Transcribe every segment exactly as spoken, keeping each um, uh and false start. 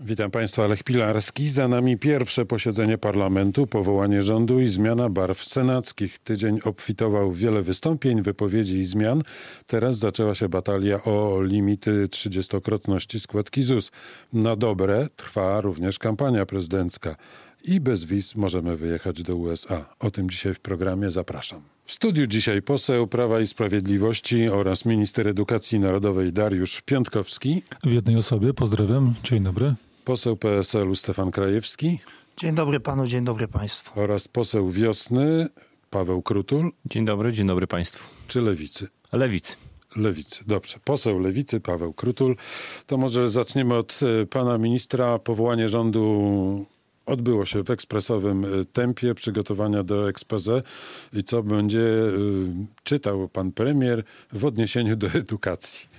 Witam Państwa, Lech Pilarski. Za nami pierwsze posiedzenie parlamentu, powołanie rządu i zmiana barw senackich. Tydzień obfitował w wiele wystąpień, wypowiedzi i zmian. Teraz zaczęła się batalia o limity trzydziestokrotności składki Z U S. Na dobre trwa również kampania prezydencka. I bez wiz możemy wyjechać do U S A. O tym dzisiaj w programie zapraszam. W studiu dzisiaj poseł Prawa i Sprawiedliwości oraz minister edukacji narodowej Dariusz Piontkowski. W jednej osobie, pozdrawiam, dzień dobry. Poseł P S L u Stefan Krajewski. Dzień dobry panu, dzień dobry państwu. Oraz poseł Wiosny Paweł Krutul. Dzień dobry, dzień dobry państwu. Czy Lewicy? Lewicy. Lewicy, dobrze. Poseł Lewicy, Paweł Krutul. To może zaczniemy od pana ministra. Powołanie rządu odbyło się w ekspresowym tempie przygotowania do exposé. I co będzie y, czytał pan premier w odniesieniu do edukacji?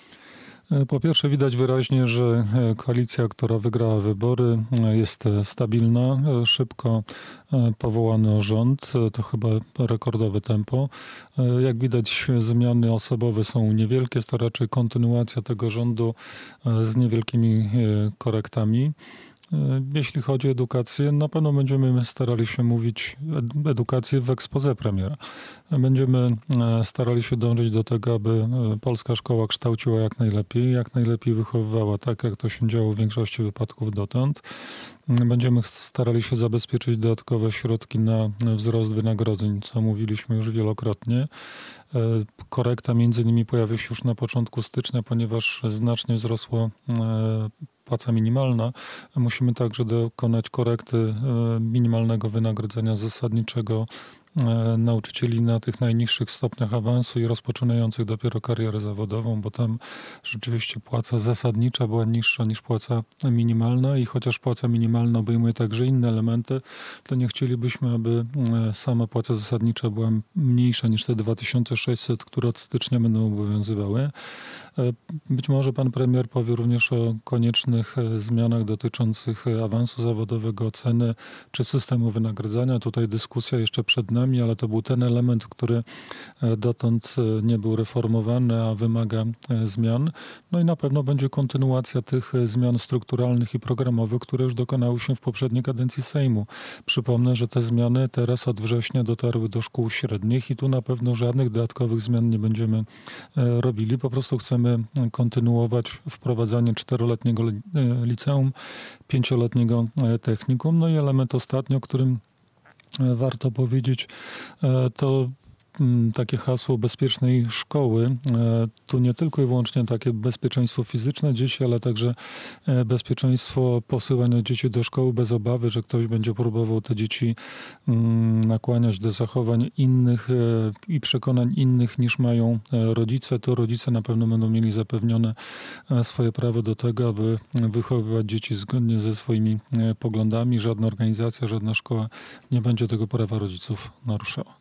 Po pierwsze widać wyraźnie, że koalicja, która wygrała wybory, jest stabilna. Szybko powołano rząd, to chyba rekordowe tempo. Jak widać, zmiany osobowe są niewielkie, jest to raczej kontynuacja tego rządu z niewielkimi korektami. Jeśli chodzi o edukację, na pewno będziemy starali się mówić edukację w exposé premiera. Będziemy starali się dążyć do tego, aby polska szkoła kształciła jak najlepiej, jak najlepiej wychowywała, tak jak to się działo w większości wypadków dotąd. Będziemy starali się zabezpieczyć dodatkowe środki na wzrost wynagrodzeń, co mówiliśmy już wielokrotnie. Korekta między innymi pojawi się już na początku stycznia, ponieważ znacznie wzrosła płaca minimalna. Musimy także dokonać korekty minimalnego wynagrodzenia zasadniczego nauczycieli na tych najniższych stopniach awansu i rozpoczynających dopiero karierę zawodową, bo tam rzeczywiście płaca zasadnicza była niższa niż płaca minimalna i chociaż płaca minimalna obejmuje także inne elementy, to nie chcielibyśmy, aby sama płaca zasadnicza była mniejsza niż te dwa tysiące sześćset, które od stycznia będą obowiązywały. Być może pan premier powie również o koniecznych zmianach dotyczących awansu zawodowego, oceny czy systemu wynagradzania. Tutaj dyskusja jeszcze przed nami, ale to był ten element, który dotąd nie był reformowany, a wymaga zmian. No i na pewno będzie kontynuacja tych zmian strukturalnych i programowych, które już dokonały się w poprzedniej kadencji Sejmu. Przypomnę, że te zmiany teraz od września dotarły do szkół średnich i tu na pewno żadnych dodatkowych zmian nie będziemy robili. Po prostu chcemy kontynuować wprowadzanie czteroletniego liceum, pięcioletniego technikum. No i element ostatni, o którym warto powiedzieć, to takie hasło bezpiecznej szkoły. Tu nie tylko i wyłącznie takie bezpieczeństwo fizyczne dzieci, ale także bezpieczeństwo posyłania dzieci do szkoły bez obawy, że ktoś będzie próbował te dzieci nakłaniać do zachowań innych i przekonań innych niż mają rodzice. To rodzice na pewno będą mieli zapewnione swoje prawo do tego, aby wychowywać dzieci zgodnie ze swoimi poglądami. Żadna organizacja, żadna szkoła nie będzie tego prawa rodziców naruszała.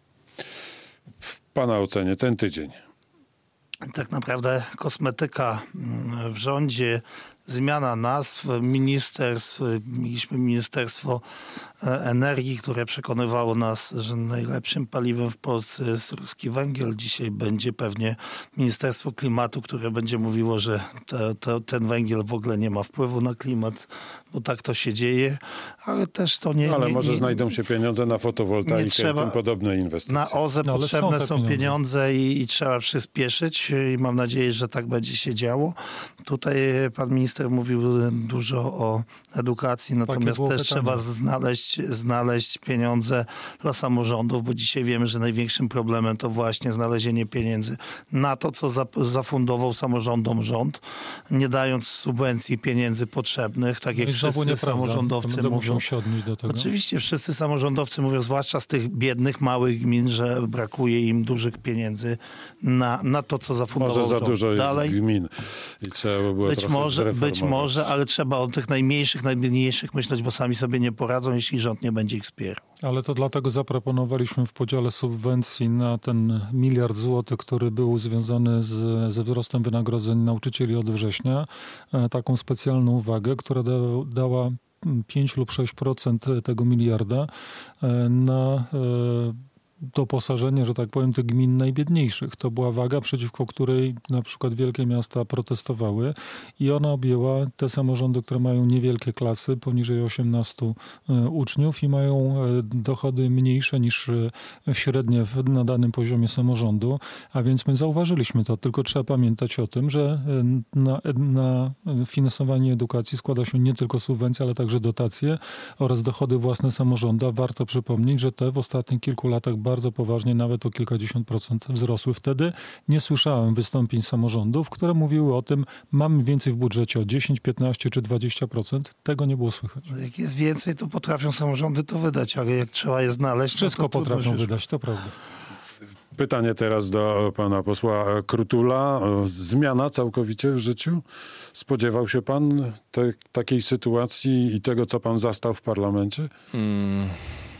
W pana ocenie ten tydzień? Tak naprawdę kosmetyka w rządzie, zmiana nazw, ministerstw, mieliśmy Ministerstwo Energii, które przekonywało nas, że najlepszym paliwem w Polsce jest ruski węgiel. Dzisiaj będzie pewnie Ministerstwo Klimatu, które będzie mówiło, że to, to, ten węgiel w ogóle nie ma wpływu na klimat, bo tak to się dzieje, ale też to nie... Ale nie, może nie, znajdą się pieniądze na fotowoltaikę trzeba, i tym podobne inwestycje. Na O Z E no, potrzebne są, są pieniądze, pieniądze i, i trzeba przyspieszyć i mam nadzieję, że tak będzie się działo. Tutaj pan minister mówił dużo o edukacji, natomiast też trzeba znaleźć, znaleźć pieniądze dla samorządów, bo dzisiaj wiemy, że największym problemem to właśnie znalezienie pieniędzy na to, co zafundował samorządom rząd, nie dając subwencji pieniędzy potrzebnych, tak jak wszyscy samorządowcy mówią. Się odnieść do tego. Oczywiście wszyscy samorządowcy mówią, zwłaszcza z tych biednych, małych gmin, że brakuje im dużych pieniędzy na, na to, co zafundował może za rząd. dużo jest Dalej, gmin i trzeba by było być może, być może, ale trzeba o tych najmniejszych, najbiedniejszych myśleć, bo sami sobie nie poradzą, jeśli rząd nie będzie ich wspierał. Ale to dlatego zaproponowaliśmy w podziale subwencji na ten miliard złotych, który był związany z, ze wzrostem wynagrodzeń nauczycieli od września, taką specjalną uwagę, która da, dała pięć lub sześć procent tego miliarda na doposażenie, że tak powiem, tych gmin najbiedniejszych. To była waga, przeciwko której na przykład wielkie miasta protestowały i ona objęła te samorządy, które mają niewielkie klasy, poniżej osiemnastu uczniów i mają dochody mniejsze niż średnie na danym poziomie samorządu, a więc my zauważyliśmy to, tylko trzeba pamiętać o tym, że na, na finansowanie edukacji składa się nie tylko subwencja, ale także dotacje oraz dochody własne samorządu. Warto przypomnieć, że te w ostatnich kilku latach bardzo poważnie, nawet o kilkadziesiąt procent wzrosły. Wtedy nie słyszałem wystąpień samorządów, które mówiły o tym, mamy więcej w budżecie o dziesięć, piętnaście czy dwadzieścia procent. Tego nie było słychać. Jak jest więcej, to potrafią samorządy to wydać, ale jak trzeba je znaleźć... Wszystko no to potrafią wydać, to prawda. Pytanie teraz do pana posła Krutula. Zmiana całkowicie w życiu? Spodziewał się pan te, takiej sytuacji i tego, co pan zastał w parlamencie? Hmm.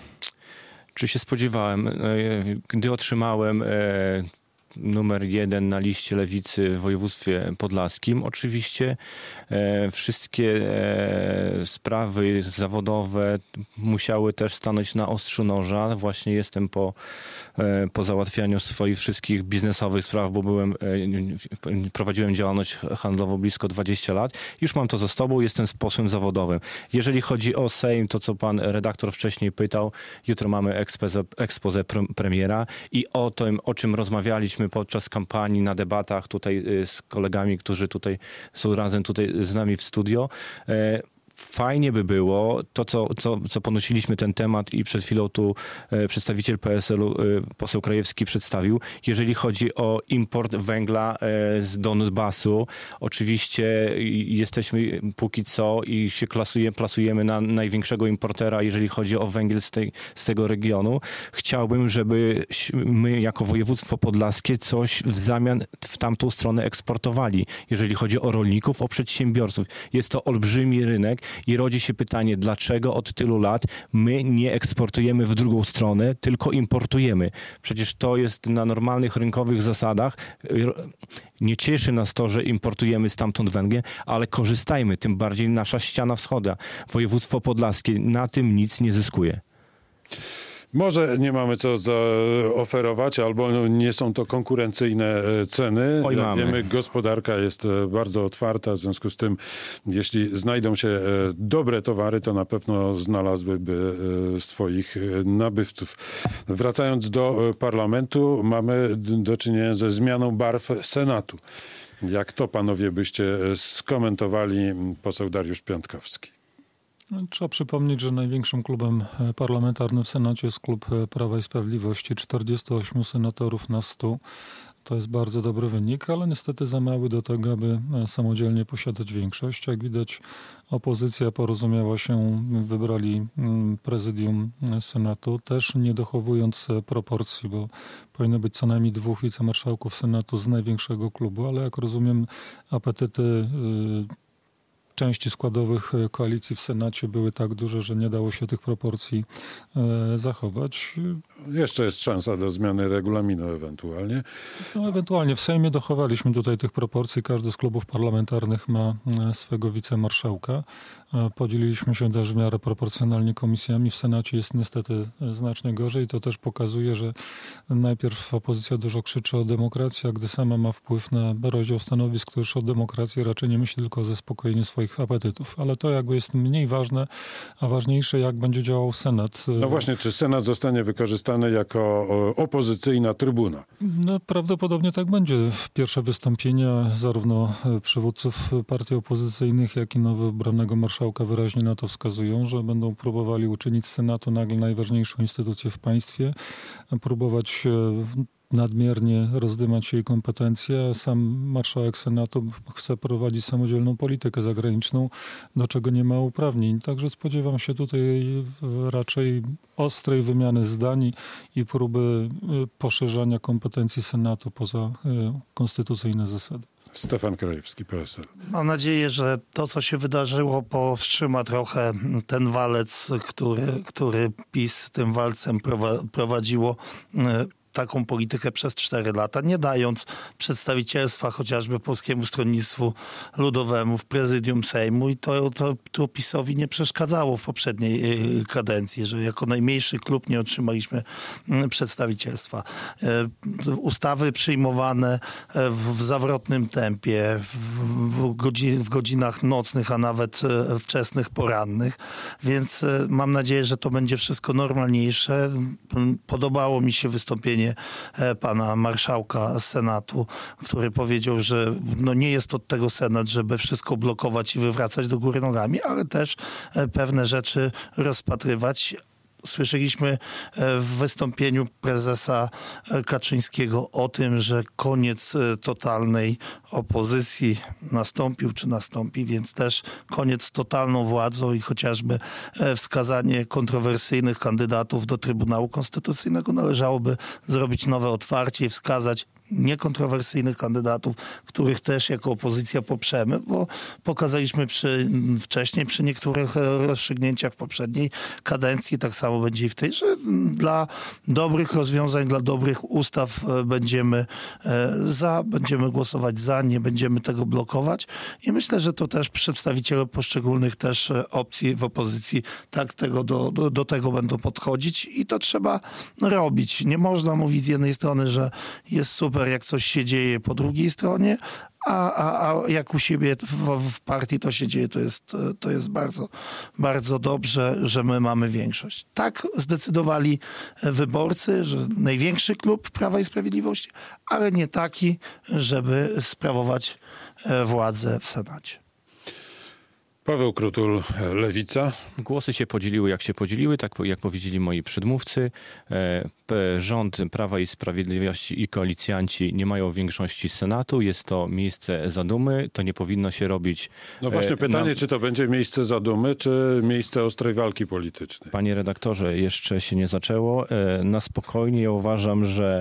Czy się spodziewałem? Gdy otrzymałem numer jeden na liście lewicy w województwie podlaskim. Oczywiście e, wszystkie e, sprawy zawodowe musiały też stanąć na ostrzu noża. Właśnie jestem po, e, po załatwianiu swoich wszystkich biznesowych spraw, bo byłem, e, prowadziłem działalność handlową blisko dwadzieścia lat. Już mam to za sobą, jestem posłem zawodowym. Jeżeli chodzi o Sejm, to co pan redaktor wcześniej pytał, jutro mamy expose, expose premiera i o tym, o czym rozmawialiśmy podczas kampanii, na debatach tutaj z kolegami, którzy tutaj są razem tutaj z nami w studio. Fajnie by było to, co, co, co ponosiliśmy ten temat i przed chwilą tu e, przedstawiciel P S L-u, e, poseł Krajewski przedstawił. Jeżeli chodzi o import węgla e, z Donbasu, oczywiście jesteśmy póki co i się klasuje, plasujemy na największego importera, jeżeli chodzi o węgiel z, tej, z tego regionu. Chciałbym, żeby my jako województwo podlaskie coś w zamian w tamtą stronę eksportowali. Jeżeli chodzi o rolników, o przedsiębiorców. Jest to olbrzymi rynek. I rodzi się pytanie, dlaczego od tylu lat my nie eksportujemy w drugą stronę, tylko importujemy. Przecież to jest na normalnych rynkowych zasadach. Nie cieszy nas to, że importujemy stamtąd węgiel, ale korzystajmy, tym bardziej nasza ściana wschodnia. Województwo podlaskie na tym nic nie zyskuje. Może nie mamy co zaoferować, albo nie są to konkurencyjne ceny. Oj, Jak wiemy, gospodarka jest bardzo otwarta, w związku z tym, jeśli znajdą się dobre towary, to na pewno znalazłyby swoich nabywców. Wracając do parlamentu, mamy do czynienia ze zmianą barw Senatu. Jak to panowie byście skomentowali? Poseł Dariusz Piątkowski. Trzeba przypomnieć, że największym klubem parlamentarnym w Senacie jest klub Prawa i Sprawiedliwości. czterdziestu ośmiu senatorów na stu. To jest bardzo dobry wynik, ale niestety za mały do tego, aby samodzielnie posiadać większość. Jak widać, opozycja porozumiała się, wybrali prezydium Senatu, też nie dochowując proporcji, bo powinno być co najmniej dwóch wicemarszałków Senatu z największego klubu, ale jak rozumiem, apetyty części składowych koalicji w Senacie były tak duże, że nie dało się tych proporcji e, zachować. Jeszcze jest szansa do zmiany regulaminu ewentualnie. No, ewentualnie w Sejmie dochowaliśmy tutaj tych proporcji. Każdy z klubów parlamentarnych ma swego wicemarszałka. Podzieliliśmy się też w miarę proporcjonalnie komisjami. W Senacie jest niestety znacznie gorzej. To też pokazuje, że najpierw opozycja dużo krzyczy o demokracji, a gdy sama ma wpływ na rozdział stanowisk, to już o demokracji raczej nie myśli, tylko o zaspokojeniu swoich apetytów. Ale to jakby jest mniej ważne, a ważniejsze, jak będzie działał Senat. No właśnie, czy Senat zostanie wykorzystany jako opozycyjna trybuna? No prawdopodobnie tak będzie. Pierwsze wystąpienia zarówno przywódców partii opozycyjnych, jak i nowo wybranego marszałka wyraźnie na to wskazują, że będą próbowali uczynić z Senatu nagle najważniejszą instytucję w państwie, próbować nadmiernie rozdymać jej kompetencje. Sam marszałek Senatu chce prowadzić samodzielną politykę zagraniczną, do czego nie ma uprawnień. Także spodziewam się tutaj raczej ostrej wymiany zdań i próby poszerzania kompetencji Senatu poza konstytucyjne zasady. Stefan Krajewski, P S L. Mam nadzieję, że to, co się wydarzyło, powstrzyma trochę ten walec, który, który PiS tym walcem prowadziło taką politykę przez cztery lata, nie dając przedstawicielstwa chociażby Polskiemu Stronnictwu Ludowemu w prezydium Sejmu i to, to, to PiS-owi nie przeszkadzało w poprzedniej kadencji, że jako najmniejszy klub nie otrzymaliśmy przedstawicielstwa. Ustawy przyjmowane w, w zawrotnym tempie, w, w, godzin, w godzinach nocnych, a nawet wczesnych porannych, więc mam nadzieję, że to będzie wszystko normalniejsze. Podobało mi się wystąpienie pana marszałka Senatu, który powiedział, że no nie jest od tego Senat, żeby wszystko blokować i wywracać do góry nogami, ale też pewne rzeczy rozpatrywać. Słyszeliśmy w wystąpieniu prezesa Kaczyńskiego o tym, że koniec totalnej opozycji nastąpił czy nastąpi, więc też koniec z totalną władzą i chociażby wskazanie kontrowersyjnych kandydatów do Trybunału Konstytucyjnego należałoby zrobić nowe otwarcie i wskazać niekontrowersyjnych kandydatów, których też jako opozycja poprzemy, bo pokazaliśmy przy, wcześniej przy niektórych rozstrzygnięciach w poprzedniej kadencji, tak samo będzie i w tej, że dla dobrych rozwiązań, dla dobrych ustaw będziemy za, będziemy głosować za, nie będziemy tego blokować i myślę, że to też przedstawiciele poszczególnych też opcji w opozycji tak tego do, do, do tego będą podchodzić i to trzeba robić. Nie można mówić z jednej strony, że jest super, jak coś się dzieje po drugiej stronie, a, a, a jak u siebie w, w partii to się dzieje, to jest, to jest bardzo, bardzo dobrze, że my mamy większość. Tak zdecydowali wyborcy, że największy klub Prawa i Sprawiedliwości, ale nie taki, żeby sprawować władzę w Senacie. Paweł Krutul, Lewica. Głosy się podzieliły jak się podzieliły, tak jak powiedzieli moi przedmówcy. Rząd Prawa i Sprawiedliwości i koalicjanci nie mają większości Senatu. Jest to miejsce zadumy. To nie powinno się robić... No właśnie pytanie, na... czy to będzie miejsce zadumy, czy miejsce ostrej walki politycznej? Panie redaktorze, jeszcze się nie zaczęło. Na spokojnie ja uważam, że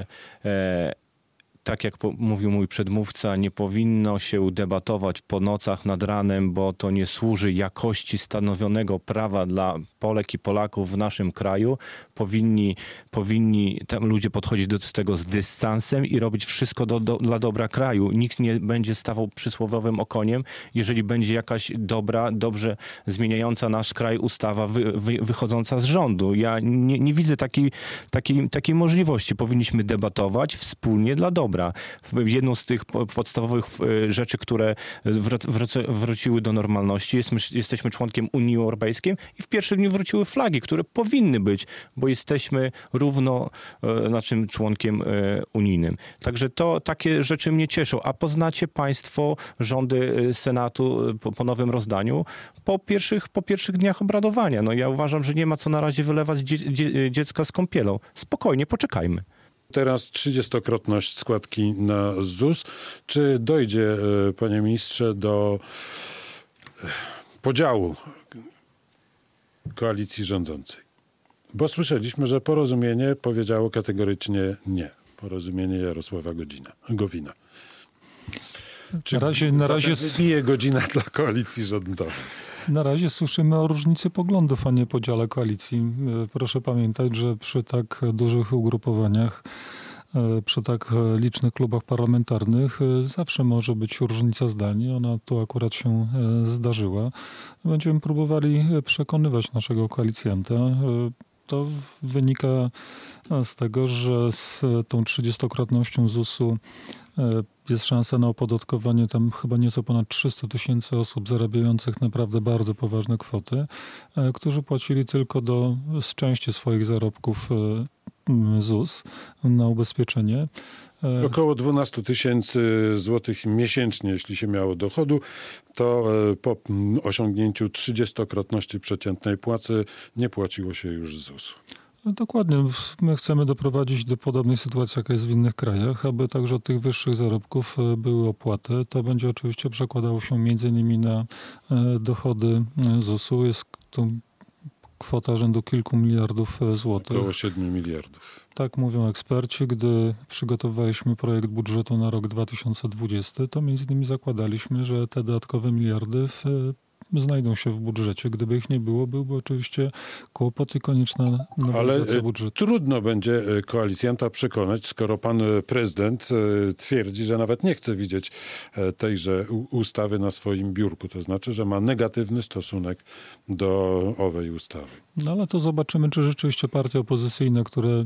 tak jak mówił mój przedmówca, nie powinno się debatować po nocach nad ranem, bo to nie służy jakości stanowionego prawa dla Polek i Polaków w naszym kraju. Powinni, powinni tam ludzie podchodzić do tego z dystansem i robić wszystko do, do, dla dobra kraju. Nikt nie będzie stawał przysłowiowym okoniem, jeżeli będzie jakaś dobra, dobrze zmieniająca nasz kraj ustawa wy, wy, wychodząca z rządu. Ja nie, nie widzę takiej, takiej, takiej możliwości. Powinniśmy debatować wspólnie dla dobra. Jedną z tych podstawowych rzeczy, które wrac- wróciły do normalności, jest, jesteśmy członkiem Unii Europejskiej i w pierwszym dniu wróciły flagi, które powinny być, bo jesteśmy równo znaczy, członkiem unijnym. Także to takie rzeczy mnie cieszą. A poznacie państwo rządy Senatu po, po nowym rozdaniu po pierwszych, po pierwszych dniach obradowania. No ja uważam, że nie ma co na razie wylewać dzie- dzie- dziecka z kąpielą. Spokojnie, poczekajmy. Teraz trzydziestokrotność składki na ZUS. Czy dojdzie, panie ministrze, do podziału koalicji rządzącej? Bo słyszeliśmy, że Porozumienie powiedziało kategorycznie nie. Porozumienie Jarosława Godzina, Gowina. Czy na razie, na razie bije godzina dla koalicji rządowej? Na razie słyszymy o różnicy poglądów, a nie podziale koalicji. Proszę pamiętać, że przy tak dużych ugrupowaniach, przy tak licznych klubach parlamentarnych zawsze może być różnica zdań. Ona tu akurat się zdarzyła. Będziemy próbowali przekonywać naszego koalicjanta. To wynika z tego, że z tą trzydziestokrotnością zusu jest szansa na opodatkowanie tam chyba nieco ponad trzysta tysięcy osób zarabiających naprawdę bardzo poważne kwoty, którzy płacili tylko do, z części swoich zarobków ZUS na ubezpieczenie. Około dwanaście tysięcy złotych miesięcznie, jeśli się miało dochodu, to po osiągnięciu trzydziestokrotności przeciętnej płacy nie płaciło się już ZUS-u. Dokładnie. My chcemy doprowadzić do podobnej sytuacji, jaka jest w innych krajach, aby także od tych wyższych zarobków były opłaty. To będzie oczywiście przekładało się między innymi na dochody zusu. Jest to kwota rzędu kilku miliardów złotych. Około siedmiu miliardów. Tak mówią eksperci. Gdy przygotowaliśmy projekt budżetu na rok dwa tysiące dwudziesty, to między innymi zakładaliśmy, że te dodatkowe miliardy w znajdą się w budżecie. Gdyby ich nie było, byłby oczywiście kłopot i konieczna nowelizacja Ale budżetu. Trudno będzie koalicjanta przekonać, skoro pan prezydent twierdzi, że nawet nie chce widzieć tejże ustawy na swoim biurku. To znaczy, że ma negatywny stosunek do owej ustawy. No ale to zobaczymy, czy rzeczywiście partie opozycyjne, które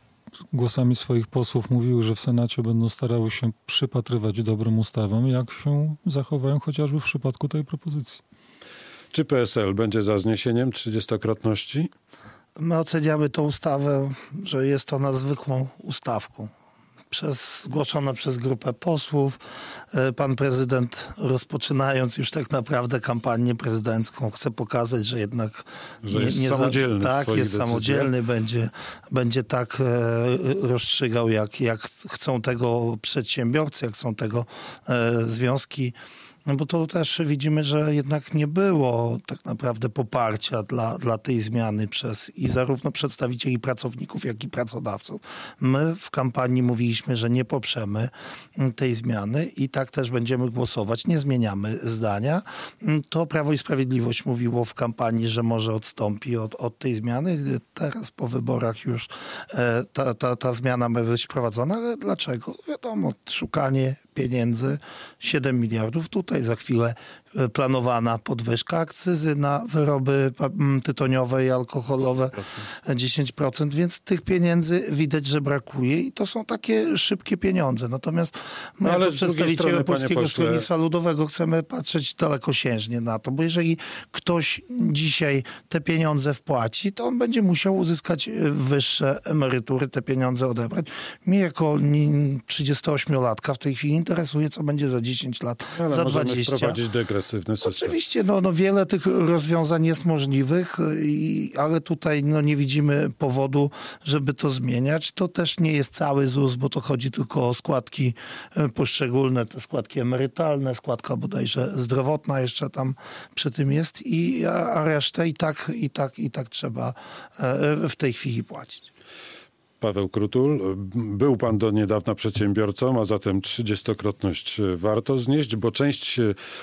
głosami swoich posłów mówiły, że w Senacie będą starały się przypatrywać dobrym ustawom, jak się zachowają chociażby w przypadku tej propozycji. Czy P S L będzie za zniesieniem trzydziestokrotności? My oceniamy tę ustawę, że jest ona zwykłą ustawką. Przez, zgłoszona przez grupę posłów. Pan prezydent, rozpoczynając już tak naprawdę kampanię prezydencką, chce pokazać, że jednak że nie, jest nie samodzielny. Za, tak, jest decyzjach. samodzielny, będzie, będzie tak e, rozstrzygał, jak, jak chcą tego przedsiębiorcy, jak chcą tego e, związki. No bo to też widzimy, że jednak nie było tak naprawdę poparcia dla, dla tej zmiany przez i zarówno przedstawicieli pracowników, jak i pracodawców. My w kampanii mówiliśmy, że nie poprzemy tej zmiany i tak też będziemy głosować. Nie zmieniamy zdania. To Prawo i Sprawiedliwość mówiło w kampanii, że może odstąpi od, od tej zmiany. Teraz po wyborach już e, ta, ta, ta zmiana ma być wprowadzona. Ale dlaczego? Wiadomo, szukanie pieniędzy, siedem miliardów. Tutaj za chwilę planowana podwyżka akcyzy na wyroby tytoniowe i alkoholowe dziesięć procent, więc tych pieniędzy widać, że brakuje i to są takie szybkie pieniądze. Natomiast my no, jako przedstawiciele Polskiego pośle... Stronnictwa Ludowego chcemy patrzeć dalekosiężnie na to, bo jeżeli ktoś dzisiaj te pieniądze wpłaci, to on będzie musiał uzyskać wyższe emerytury, te pieniądze odebrać. Mnie jako trzydziestoośmiolatka w tej chwili interesuje, co będzie za dziesięć lat, ale za dwadzieścia. Wprowadzić degresywny system. Oczywiście, no, no wiele tych rozwiązań jest możliwych, i, ale tutaj no, nie widzimy powodu, żeby to zmieniać. To też nie jest cały ZUS, bo to chodzi tylko o składki poszczególne, te składki emerytalne, składka bodajże zdrowotna jeszcze tam przy tym jest, i, a resztę i tak, i tak, i tak trzeba w tej chwili płacić. Paweł Krutul, był pan do niedawna przedsiębiorcą, a zatem trzydziestokrotność warto znieść, bo część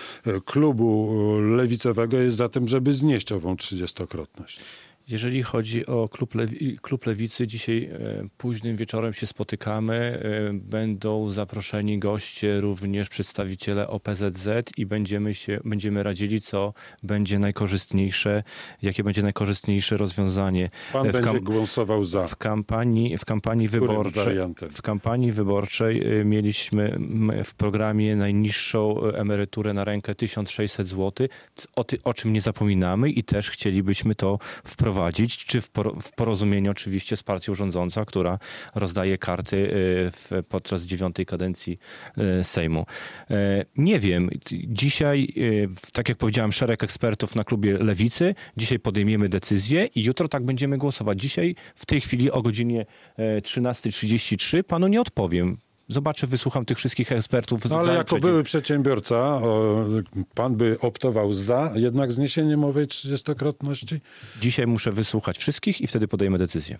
klubu lewicowego jest za tym, żeby znieść ową trzydziestokrotność. Jeżeli chodzi o klub, Lewi- klub Lewicy, dzisiaj e, późnym wieczorem się spotykamy. E, będą zaproszeni goście, również przedstawiciele O P Z Z i będziemy się będziemy radzili, co będzie najkorzystniejsze, jakie będzie najkorzystniejsze rozwiązanie. Pan w będzie kam- głosował za. W kampanii, w kampanii wyborczej w kampanii wyborczej e, mieliśmy w programie najniższą emeryturę na rękę tysiąc sześćset złotych, o, ty, o czym nie zapominamy i też chcielibyśmy to wprowadzić. Czy w, por- w porozumieniu oczywiście z partią rządzącą, która rozdaje karty y, w, podczas dziewiątej kadencji y, Sejmu. Y, nie wiem. Dzisiaj, y, tak jak powiedziałem, szereg ekspertów na klubie Lewicy. Dzisiaj podejmiemy decyzję i jutro tak będziemy głosować. Dzisiaj w tej chwili o godzinie y, trzynasta trzydzieści trzy panu nie odpowiem. Zobaczę, wysłucham tych wszystkich ekspertów. No, ale jako przeciw... były przedsiębiorca, o, pan by optował za jednak zniesieniem owej trzydziestokrotności? Dzisiaj muszę wysłuchać wszystkich i wtedy podejmę decyzję.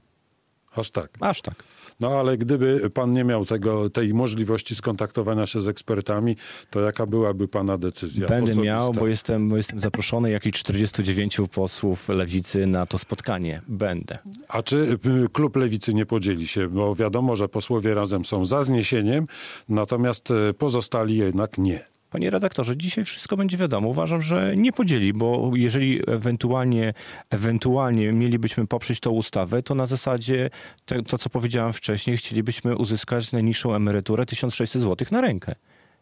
Aż tak? Aż tak. No ale gdyby pan nie miał tego, tej możliwości skontaktowania się z ekspertami, to jaka byłaby pana decyzja? Będę osobista? miał, bo jestem, bo jestem zaproszony, jak i czterdziestu dziewięciu posłów Lewicy na to spotkanie. Będę. A czy klub Lewicy nie podzieli się? Bo wiadomo, że posłowie razem są za zniesieniem, natomiast pozostali jednak nie. Panie redaktorze, dzisiaj wszystko będzie wiadomo. Uważam, że nie podzieli, bo jeżeli ewentualnie, ewentualnie mielibyśmy poprzeć tą ustawę, to na zasadzie te, to, co powiedziałem wcześniej, chcielibyśmy uzyskać najniższą emeryturę tysiąc sześćset złotych na rękę.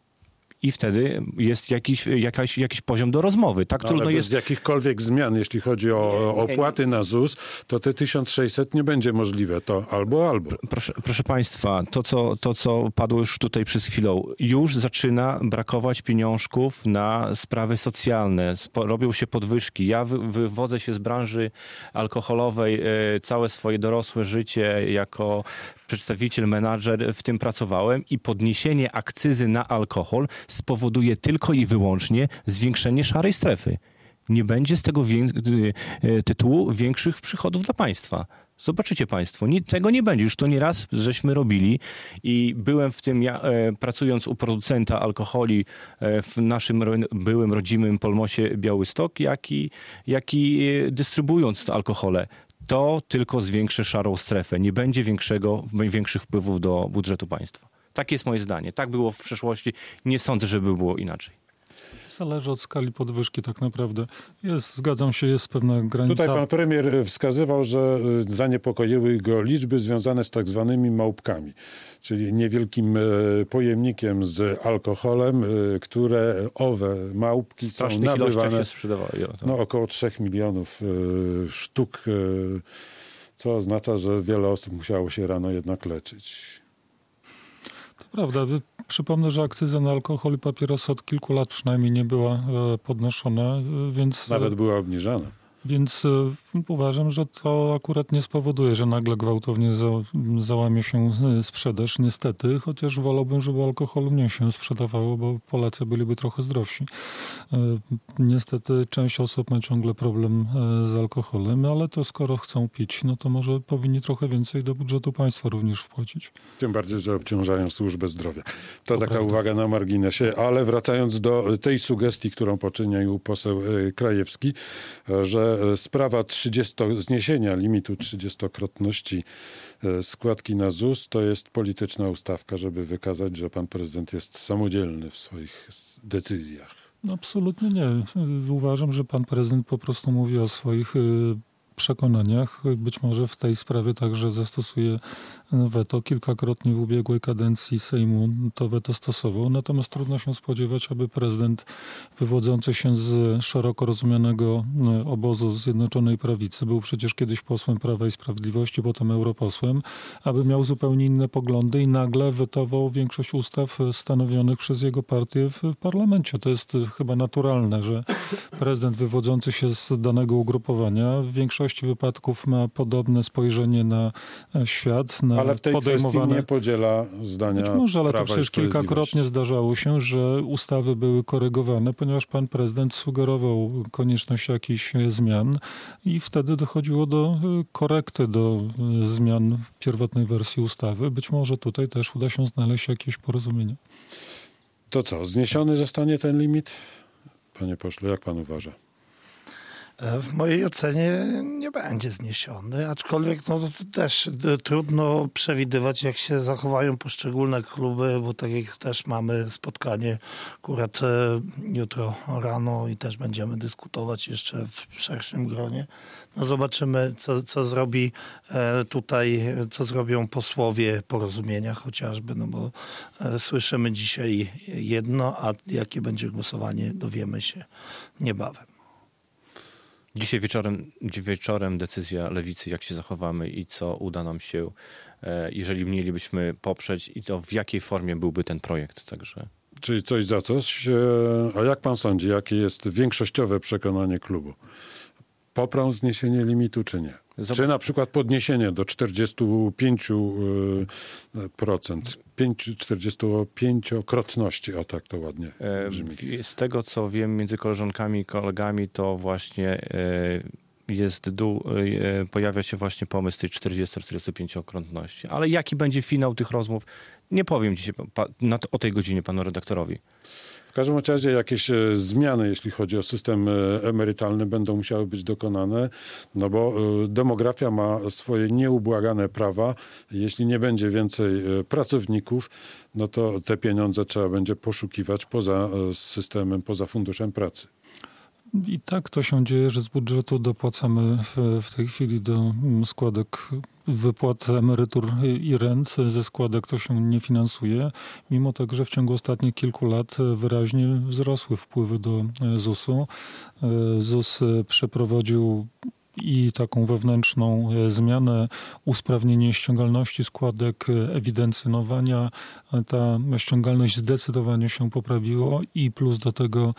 I wtedy jest jakiś, jakaś, jakiś poziom do rozmowy. Tak no, trudno ale bez jest. jakichkolwiek zmian, jeśli chodzi o nie, nie, opłaty nie. na ZUS, to te tysiąc sześćset nie będzie możliwe. To albo, albo. Proszę, proszę państwa, to co, to co padło już tutaj przed chwilą, już zaczyna brakować pieniążków na sprawy socjalne. Spo, robią się podwyżki. Ja wy, wywodzę się z branży alkoholowej, e, całe swoje dorosłe życie jako przedstawiciel, menadżer, w tym pracowałem i podniesienie akcyzy na alkohol spowoduje tylko i wyłącznie zwiększenie szarej strefy. Nie będzie z tego wię- tytułu większych przychodów dla państwa. Zobaczycie państwo, nie, tego nie będzie. Już to nieraz żeśmy robili i byłem w tym, ja, e, pracując u producenta alkoholi e, w naszym ro, byłym rodzimym Polmosie Białystok, jak i, jak i e, dystrybuując te alkohole. To tylko zwiększy szarą strefę. Nie będzie większego, większych wpływów do budżetu państwa. Takie jest moje zdanie. Tak było w przeszłości. Nie sądzę, żeby było inaczej. Zależy od skali podwyżki tak naprawdę. Jest, zgadzam się, jest pewna granica. Tutaj pan premier wskazywał, że zaniepokoiły go liczby związane z tak zwanymi małpkami, czyli niewielkim pojemnikiem z alkoholem, które owe małpki Strasznych są nabywane. się sprzedawały. No, około trzech milionów sztuk, co oznacza, że wiele osób musiało się rano jednak leczyć. To prawda. Przypomnę, że akcyza na alkohol i papierosy od kilku lat przynajmniej nie była podnoszona, więc... Nawet była obniżana. Więc uważam, że to akurat nie spowoduje, że nagle gwałtownie za, załamie się sprzedaż. Niestety, chociaż wolałbym, żeby alkoholu mniej się sprzedawało, bo Polacy byliby trochę zdrowsi. Niestety część osób ma ciągle problem z alkoholem, ale to skoro chcą pić, no to może powinni trochę więcej do budżetu państwa również wpłacić. Tym bardziej, że obciążają służbę zdrowia. To, to taka prawda. uwaga na marginesie, ale wracając do tej sugestii, którą poczynił poseł Krajewski, że sprawa trzydziesto, zniesienia limitu trzydziestokrotności składki na ZUS to jest polityczna ustawka, żeby wykazać, że pan prezydent jest samodzielny w swoich decyzjach. Absolutnie nie. Uważam, że pan prezydent po prostu mówi o swoich przekonaniach. Być może w tej sprawie także zastosuje weto. Kilkakrotnie w ubiegłej kadencji Sejmu to weto stosował. Natomiast trudno się spodziewać, aby prezydent wywodzący się z szeroko rozumianego obozu Zjednoczonej Prawicy, był przecież kiedyś posłem Prawa i Sprawiedliwości, potem europosłem, aby miał zupełnie inne poglądy i nagle wetował większość ustaw stanowionych przez jego partię w parlamencie. To jest chyba naturalne, że prezydent wywodzący się z danego ugrupowania w większości wypadków ma podobne spojrzenie na świat, na ale w tej kwestii nie podziela zdania Być może, ale Prawa to przecież kilkakrotnie zdarzało się, że ustawy były korygowane, ponieważ pan prezydent sugerował konieczność jakichś zmian i wtedy dochodziło do korekty, do zmian pierwotnej wersji ustawy. Być może tutaj też uda się znaleźć jakieś porozumienie. To co, zniesiony zostanie ten limit? Panie pośle, jak pan uważa? W mojej ocenie nie będzie zniesiony, aczkolwiek no, też trudno przewidywać, jak się zachowają poszczególne kluby, bo tak jak też mamy spotkanie akurat jutro rano i też będziemy dyskutować jeszcze w szerszym gronie. No zobaczymy, co, co zrobi tutaj, co zrobią posłowie Porozumienia chociażby, no bo słyszymy dzisiaj jedno, a jakie będzie głosowanie, dowiemy się niebawem. Dzisiaj wieczorem, wieczorem decyzja Lewicy, jak się zachowamy i co uda nam się, jeżeli mielibyśmy poprzeć i to w jakiej formie byłby ten projekt. Także. Czyli coś za coś. A jak pan sądzi, jakie jest większościowe przekonanie klubu? Poprą zniesienie limitu, czy nie? Zobacz. Czy na przykład podniesienie do czterdziestu pięciu procent, czterdziestopięciokrotności, o tak to ładnie brzmi. Z tego, co wiem między koleżankami i kolegami, to właśnie jest dół, pojawia się właśnie pomysł tej czterdziesto-czterdziestopięciokrotności. Ale jaki będzie finał tych rozmów, nie powiem dzisiaj o tej godzinie panu redaktorowi. W każdym razie jakieś zmiany, jeśli chodzi o system emerytalny, będą musiały być dokonane, no bo demografia ma swoje nieubłagane prawa. Jeśli nie będzie więcej pracowników, no to te pieniądze trzeba będzie poszukiwać poza systemem, poza funduszem pracy. I tak to się dzieje, że z budżetu dopłacamy w, w tej chwili do składek wypłat emerytur i rent. Ze składek to się nie finansuje, mimo tego, że w ciągu ostatnich kilku lat wyraźnie wzrosły wpływy do zusu. ZUS przeprowadził i taką wewnętrzną zmianę, usprawnienie ściągalności składek, ewidencjonowania. Ta ściągalność zdecydowanie się poprawiła i plus do tego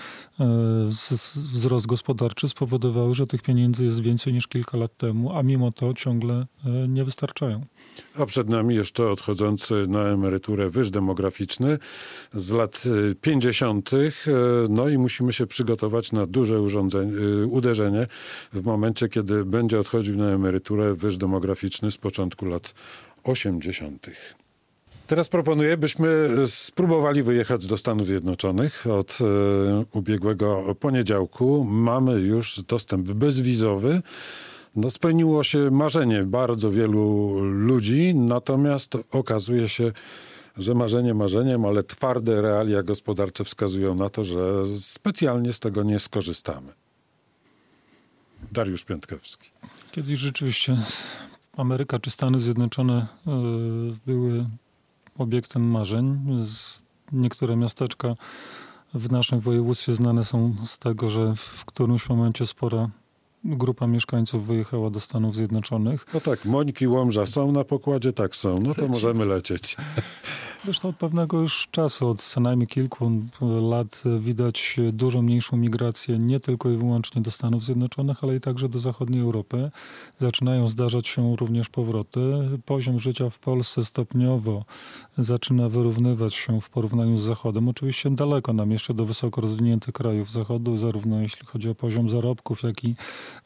wzrost gospodarczy spowodowały, że tych pieniędzy jest więcej niż kilka lat temu, a mimo to ciągle nie wystarczają. A przed nami jeszcze odchodzący na emeryturę wyż demograficzny z lat pięćdziesiątych. No i musimy się przygotować na duże uderzenie w momencie, kiedy będzie odchodził na emeryturę wyż demograficzny z początku lat osiemdziesiątych. Teraz proponuję, byśmy spróbowali wyjechać do Stanów Zjednoczonych. Od e, ubiegłego poniedziałku mamy już dostęp bezwizowy. No, spełniło się marzenie bardzo wielu ludzi, natomiast okazuje się, że marzenie marzeniem, ale twarde realia gospodarcze wskazują na to, że specjalnie z tego nie skorzystamy. Dariusz Piątkowski. Kiedyś rzeczywiście Ameryka czy Stany Zjednoczone y, były obiektem marzeń. Niektóre miasteczka w naszym województwie znane są z tego, że w którymś momencie spora grupa mieszkańców wyjechała do Stanów Zjednoczonych. No tak, Mońki, Łomża są na pokładzie, tak są, no to możemy lecieć. Zresztą od pewnego już czasu, od co najmniej kilku lat widać dużo mniejszą migrację nie tylko i wyłącznie do Stanów Zjednoczonych, ale i także do zachodniej Europy. Zaczynają zdarzać się również powroty. Poziom życia w Polsce stopniowo zaczyna wyrównywać się w porównaniu z Zachodem. Oczywiście daleko nam jeszcze do wysoko rozwiniętych krajów Zachodu, zarówno jeśli chodzi o poziom zarobków, jak i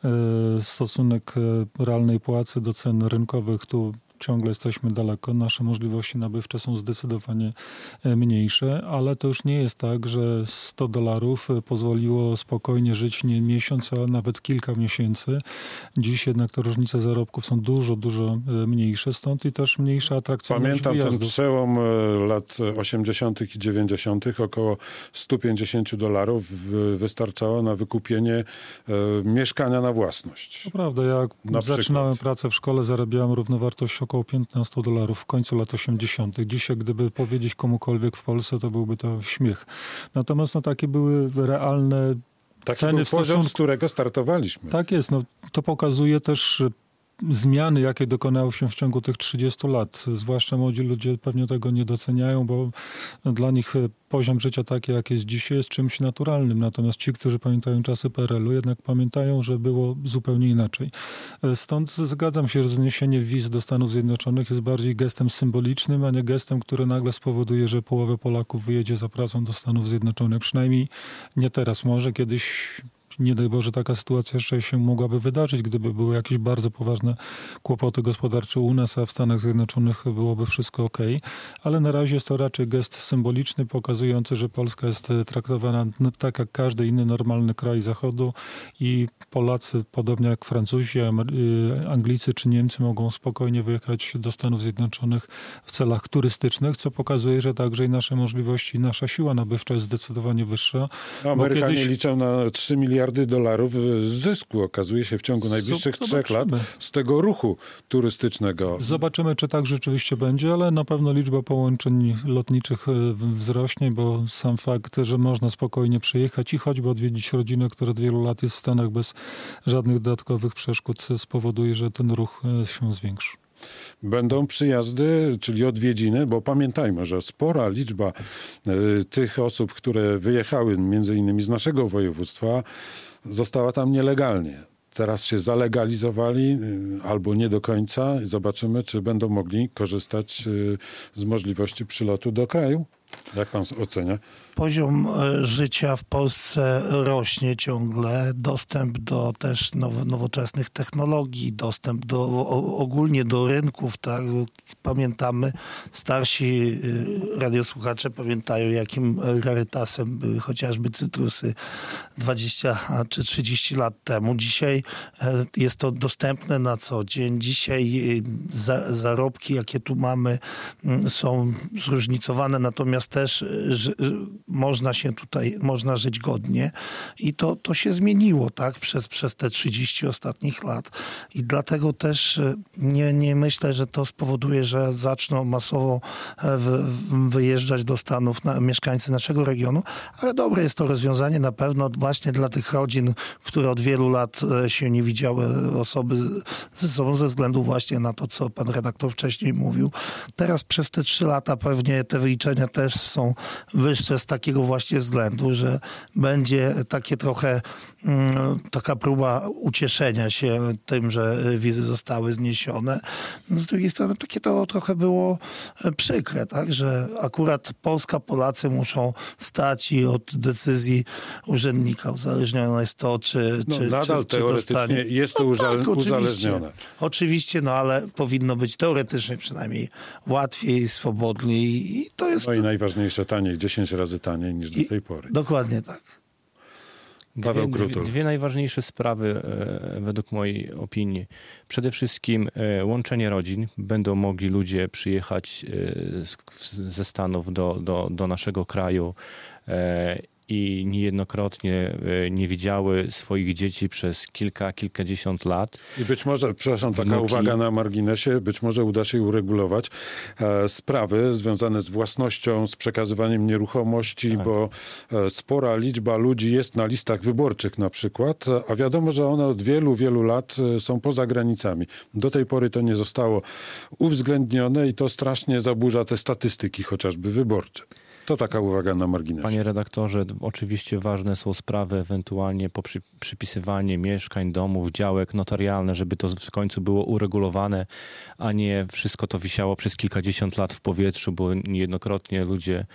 stosunek realnej płacy do cen rynkowych. Tu ciągle jesteśmy daleko. Nasze możliwości nabywcze są zdecydowanie mniejsze, ale to już nie jest tak, że sto dolarów pozwoliło spokojnie żyć nie miesiąc, a nawet kilka miesięcy. Dziś jednak te różnice zarobków są dużo, dużo mniejsze, stąd i też mniejsza atrakcyjność Pamiętam wyjazdów. ten przełom lat osiemdziesiątych i dziewięćdziesiątych. Około sto pięćdziesiąt dolarów wystarczało na wykupienie e, mieszkania na własność. To prawda, jak na zaczynałem przykład. pracę w szkole, zarabiałem równowartość około piętnaście dolarów w końcu lat osiemdziesiątych. Dzisiaj, gdyby powiedzieć komukolwiek w Polsce, to byłby to śmiech. Natomiast no, takie były realne Taki ceny był w poziom, stosunku... z którego startowaliśmy. Tak jest. No, to pokazuje też zmiany, jakie dokonały się w ciągu tych trzydziestu lat. Zwłaszcza młodzi ludzie pewnie tego nie doceniają, bo dla nich poziom życia taki, jak jest dzisiaj, jest czymś naturalnym. Natomiast ci, którzy pamiętają czasy P R L u, jednak pamiętają, że było zupełnie inaczej. Stąd zgadzam się, że zniesienie wiz do Stanów Zjednoczonych jest bardziej gestem symbolicznym, a nie gestem, który nagle spowoduje, że połowę Polaków wyjedzie za pracą do Stanów Zjednoczonych. Przynajmniej nie teraz. Może kiedyś... Nie daj Boże, taka sytuacja jeszcze się mogłaby wydarzyć, gdyby były jakieś bardzo poważne kłopoty gospodarcze u nas, a w Stanach Zjednoczonych byłoby wszystko ok. Ale na razie jest to raczej gest symboliczny, pokazujący, że Polska jest traktowana tak jak każdy inny normalny kraj Zachodu i Polacy, podobnie jak Francuzi, Anglicy czy Niemcy, mogą spokojnie wyjechać do Stanów Zjednoczonych w celach turystycznych, co pokazuje, że także i nasze możliwości, nasza siła nabywcza jest zdecydowanie wyższa. Amerykanie kiedyś... liczą na trzy miliardy dolarów zysku, okazuje się, w ciągu najbliższych Zobaczymy. trzech lat z tego ruchu turystycznego. Zobaczymy, czy tak rzeczywiście będzie, ale na pewno liczba połączeń lotniczych wzrośnie, bo sam fakt, że można spokojnie przyjechać i choćby odwiedzić rodzinę, która od wielu lat jest w Stanach bez żadnych dodatkowych przeszkód, spowoduje, że ten ruch się zwiększy. Będą przyjazdy, czyli odwiedziny, bo pamiętajmy, że spora liczba y, tych osób, które wyjechały między innymi z naszego województwa, została tam nielegalnie. Teraz się zalegalizowali y, albo nie do końca i zobaczymy, czy będą mogli korzystać y, z możliwości przylotu do kraju. Jak pan ocenia? Poziom życia w Polsce rośnie ciągle. Dostęp do też now, nowoczesnych technologii, dostęp do, o, ogólnie do rynków. Tak? Pamiętamy, starsi radiosłuchacze pamiętają, jakim rarytasem były chociażby cytrusy dwadzieścia czy trzydzieści lat temu. Dzisiaj jest to dostępne na co dzień. Dzisiaj za, zarobki, jakie tu mamy, są zróżnicowane, natomiast też że, można się tutaj, można żyć godnie i to, to się zmieniło, tak, przez, przez te trzydzieści ostatnich lat i dlatego też nie, nie myślę, że to spowoduje, że zaczną masowo w, w wyjeżdżać do Stanów na, mieszkańcy naszego regionu, ale dobre jest to rozwiązanie na pewno właśnie dla tych rodzin, które od wielu lat się nie widziały osoby ze sobą ze względu właśnie na to, co pan redaktor wcześniej mówił. Teraz przez te trzy lata pewnie te wyliczenia też też są wyższe z takiego właśnie względu, że będzie takie trochę taka próba ucieszenia się tym, że wizy zostały zniesione. Z drugiej strony takie to trochę było przykre, tak, że akurat Polska, Polacy muszą stać i od decyzji urzędnika uzależnione jest to, czy, no, czy, nadal czy, teoretycznie czy dostanie. jest to no, uzale- tak, uzależnione. Oczywiście, oczywiście, no ale powinno być teoretycznie przynajmniej łatwiej, swobodniej i to jest... No i najważniejsze, taniej, dziesięć razy taniej niż do tej pory. Dokładnie tak. Paweł Dwie, dwie, dwie najważniejsze sprawy e, według mojej opinii. Przede wszystkim e, łączenie rodzin. Będą mogli ludzie przyjechać e, z, ze Stanów do, do, do naszego kraju e, i niejednokrotnie nie widziały swoich dzieci przez kilka, kilkadziesiąt lat. I być może, przepraszam, taka Wnuki. uwaga na marginesie, być może uda się uregulować e, sprawy związane z własnością, z przekazywaniem nieruchomości, Tak. bo e, spora liczba ludzi jest na listach wyborczych na przykład, a wiadomo, że one od wielu, wielu lat e, są poza granicami. Do tej pory to nie zostało uwzględnione i to strasznie zaburza te statystyki chociażby wyborcze. To taka uwaga na marginesie. Panie redaktorze, oczywiście ważne są sprawy ewentualnie po przy, przypisywanie mieszkań, domów, działek notarialne, żeby to w końcu było uregulowane, a nie wszystko to wisiało przez kilkadziesiąt lat w powietrzu, bo niejednokrotnie ludzie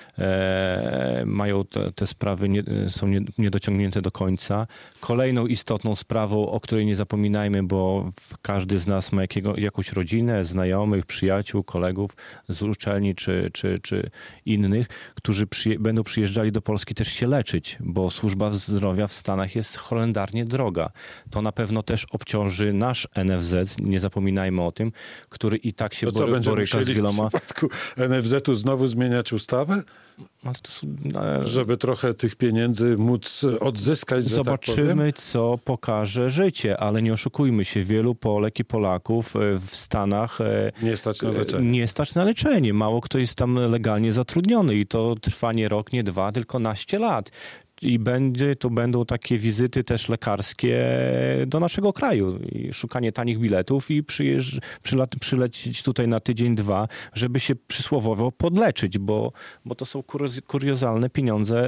e, mają te, te sprawy, nie, są nie, niedociągnięte do końca. Kolejną istotną sprawą, o której nie zapominajmy, bo każdy z nas ma jakiego, jakąś rodzinę, znajomych, przyjaciół, kolegów z uczelni czy, czy, czy innych, którzy przyje- będą przyjeżdżali do Polski też się leczyć, bo służba zdrowia w Stanach jest holendarnie droga. To na pewno też obciąży nasz N F Z, nie zapominajmy o tym, który i tak się To co, bory, będziemy boryka z musieli wieloma... w przypadku N F Z-u znowu zmieniać ustawę? Ale to są, ale... Żeby trochę tych pieniędzy móc odzyskać, że Zobaczymy, tak powiem? co pokaże życie, ale nie oszukujmy się, wielu Polek i Polaków w Stanach Nie stać na leczenie. nie stać na leczenie. Mało kto jest tam legalnie zatrudniony i to trwa nie rok, nie dwa, tylko naście lat. I będzie, to będą takie wizyty też lekarskie do naszego kraju. I szukanie tanich biletów i przyjeżdż, przylat, przylecieć tutaj na tydzień, dwa, żeby się przysłowiowo podleczyć, bo, bo to są kurioz, kuriozalne pieniądze,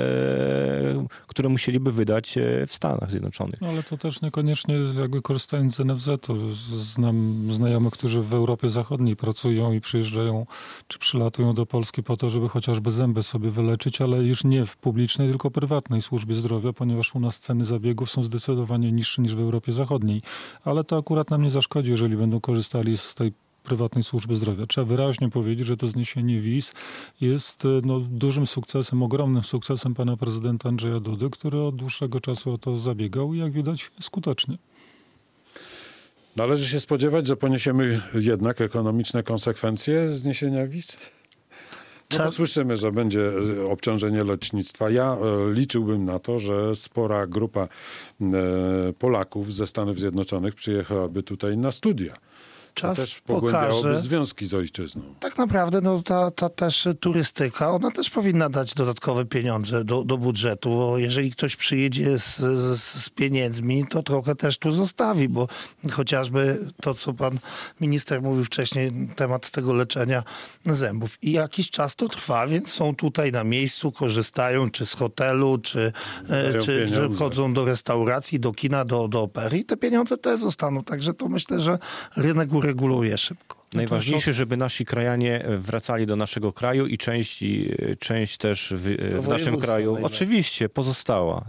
które musieliby wydać w Stanach Zjednoczonych. No, ale to też niekoniecznie jakby korzystając z N F Z-u. Znam znajomych, którzy w Europie Zachodniej pracują i przyjeżdżają czy przylatują do Polski po to, żeby chociażby zęby sobie wyleczyć, ale już nie w publicznej, tylko prywatnej służbie zdrowia, ponieważ u nas ceny zabiegów są zdecydowanie niższe niż w Europie Zachodniej. Ale to akurat nam nie zaszkodzi, jeżeli będą korzystali z tej prywatnej służby zdrowia. Trzeba wyraźnie powiedzieć, że to zniesienie wiz jest no, dużym sukcesem, ogromnym sukcesem pana prezydenta Andrzeja Dudy, który od dłuższego czasu o to zabiegał i jak widać skutecznie. Należy się spodziewać, że poniesiemy jednak ekonomiczne konsekwencje zniesienia wiz? No to słyszymy, że będzie obciążenie lotnictwa. Ja e, liczyłbym na to, że spora grupa e, Polaków ze Stanów Zjednoczonych przyjechałaby tutaj na studia. Czas to też pogłębiałoby pokaże. związki z ojczyzną. Tak naprawdę no, ta, ta też turystyka, ona też powinna dać dodatkowe pieniądze do, do budżetu, bo jeżeli ktoś przyjedzie z, z, z pieniędzmi, to trochę też tu zostawi, bo chociażby to, co pan minister mówił wcześniej, temat tego leczenia zębów. I jakiś czas to trwa, więc są tutaj na miejscu, korzystają czy z hotelu, czy, e, czy, czy chodzą do restauracji, do kina, do, do opery i te pieniądze też zostaną. Także to myślę, że rynek reguluje szybko. Najważniejsze, żeby nasi krajanie wracali do naszego kraju i część, część też w, w naszym kraju oczywiście pozostała.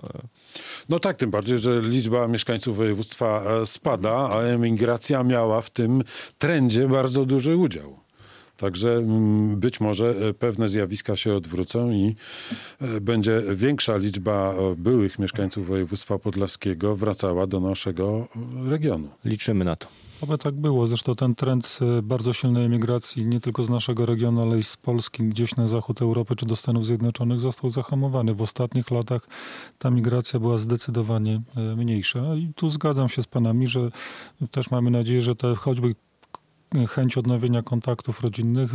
No tak, tym bardziej, że liczba mieszkańców województwa spada, a emigracja miała w tym trendzie bardzo duży udział. Także być może pewne zjawiska się odwrócą i będzie większa liczba byłych mieszkańców województwa podlaskiego wracała do naszego regionu. Liczymy na to. Oby tak było. Zresztą ten trend bardzo silnej emigracji nie tylko z naszego regionu, ale i z Polski gdzieś na zachód Europy czy do Stanów Zjednoczonych został zahamowany. W ostatnich latach ta migracja była zdecydowanie mniejsza. I tu zgadzam się z panami, że też mamy nadzieję, że te choćby chęć odnowienia kontaktów rodzinnych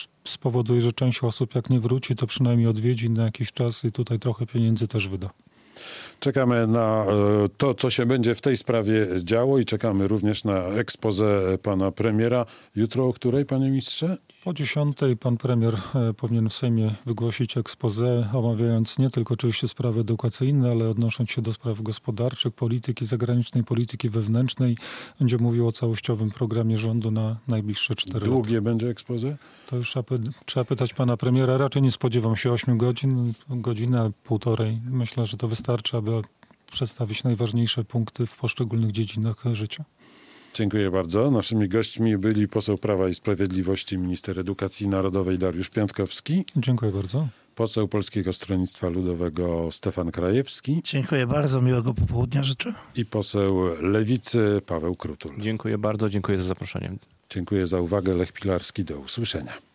spowoduje, że część osób jak nie wróci, to przynajmniej odwiedzi na jakiś czas i tutaj trochę pieniędzy też wyda. Czekamy na to, co się będzie w tej sprawie działo i czekamy również na expose pana premiera. Jutro o której, panie ministrze? Po dziesiątej pan premier powinien w Sejmie wygłosić expose, omawiając nie tylko oczywiście sprawy edukacyjne, ale odnosząc się do spraw gospodarczych, polityki zagranicznej, polityki wewnętrznej. Będzie mówił o całościowym programie rządu na najbliższe cztery lata. Długie będzie expose? To już trzeba, trzeba pytać pana premiera. Raczej nie spodziewam się ośmiu godzin, godzinę, półtorej. Myślę, że to wystarczy, aby przedstawić najważniejsze punkty w poszczególnych dziedzinach życia. Dziękuję bardzo. Naszymi gośćmi byli poseł Prawa i Sprawiedliwości, minister edukacji narodowej Dariusz Piontkowski. Dziękuję bardzo. Poseł Polskiego Stronnictwa Ludowego Stefan Krajewski. Dziękuję bardzo, miłego popołudnia życzę. I poseł Lewicy Paweł Krutul. Dziękuję bardzo, dziękuję za zaproszenie. Dziękuję za uwagę. Lech Pilarski, do usłyszenia.